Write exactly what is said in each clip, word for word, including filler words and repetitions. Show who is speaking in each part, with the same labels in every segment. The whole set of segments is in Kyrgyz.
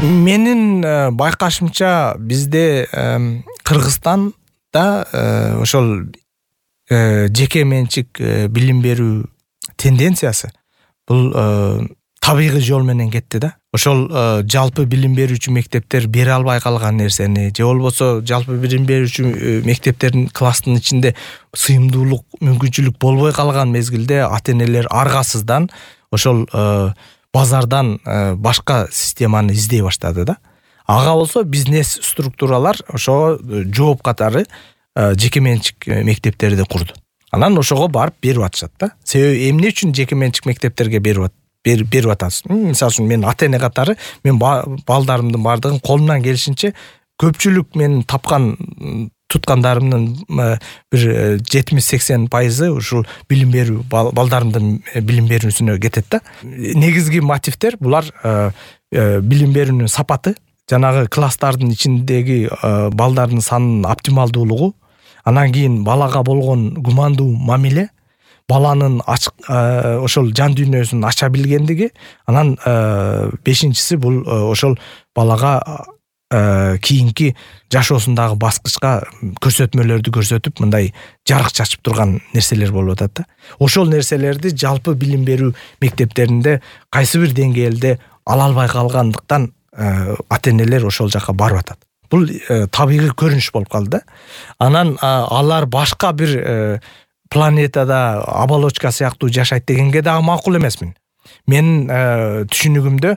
Speaker 1: Менин байкашымча бизде Кыргызстанда ошол жеке менчик билим берүү тенденциясы бул табигый жол менен кетти да. Ошол жалпы билим берүүчү мектептер бере албай калган нерсени же болбосо жалпы билим берүүчү мектептердин класстын ичинде сыйымдуулук мүмкүнчүлүк болбой калган мезгилде ата-энелер аргасыздан ошол базардан башка системаны издей баштады да. Ага болсо бизнес структуралар ошого жооп катары жеке менчик мектептерди курду. Анан ошого барып берип атышат да. Себеби эмне үчүн жеке менчик мектептерге берип берип атасыз? Мисалы үчүн мен ата-эне катары мен балдарымдын бардыгын колумдан келишинче көпчүлүк мен тапкан туткандарымдын бир жетимиш сексен пайызы ушул билим берүү балдарымдын билим берүүсүнө кетет да. Негизги мотивдер булар билим берүүнүн сапаты, жанагы класстардын ичиндеги балдардын санынын оптималдуулугу, анан кийин балага болгон гумандуу мамиле, баланын ачык ошол жан дүйнөсүн ача билгендиги, анан бешинчиси бул ошол балага кийинки жашоосундагы баскычка көрсөтмөлөрдү көрсөтүп мындай жарык чачып турган нерселер болуп атат да. Ошол нерселерди жалпы билим берүү мектептеринде кайсы бир деңгээлде ала албай калгандыктан ата-энелер ошол жака барып атат. Бул табигый көрүнүш болуп калды да. Анан алар башка бир планетада оболочка сыяктуу жашайт дегенге дагы макул эмесмин. Менин түшүнүгүмдө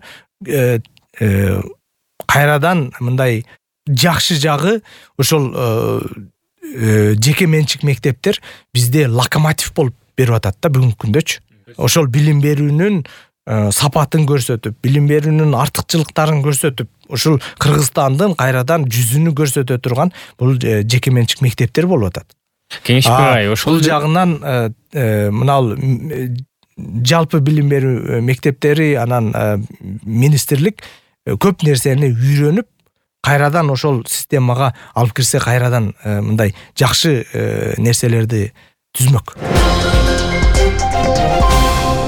Speaker 1: кайрадан мындай жакшы жагы ошол жеке менчик мектептер бизде локомотив болуп берип атат да бүгүнкү күндөчү. Ошол билим берүүнүн сапатын көрсөтүп, билим берүүнүн артыкчылыктарын көрсөтүп, ушул Кыргызстандын кайрадан жүзүнү көрсөтө турган бул жеке менчик мектептер болуп атат.
Speaker 2: Кеңеш берай,
Speaker 1: ошол жагынан мынал жалпы билим берүү мектептери анан министрлик көп нерсени үйрөнүп, кайрадан ошол системага алып кирсе кайрадан мындай жакшы нерселерди түзмөк.